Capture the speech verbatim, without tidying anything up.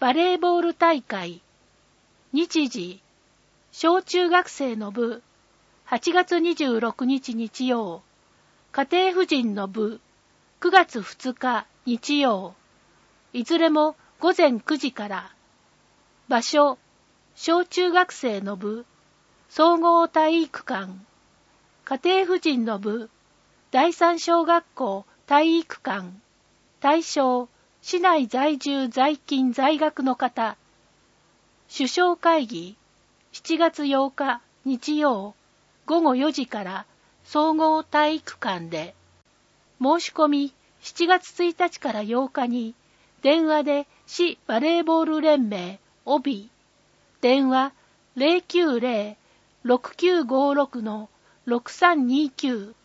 バレーボール大会。日時、小中学生の部、はちがつにじゅうろくにち日曜。家庭婦人の部、くがつふつか日曜。いずれもごぜんくじから。場所、小中学生の部、総合体育館。家庭婦人の部、第三小学校体育館。対象、市内在住在勤在学の方。首相会議、しちがつようか日曜、ごごよじから総合体育館で。申し込み、しちがつついたちからようかに、電話で市バレーボール連盟、帯。電話 ゼロきゅうゼロ ろくきゅうごろく ろくさんにきゅう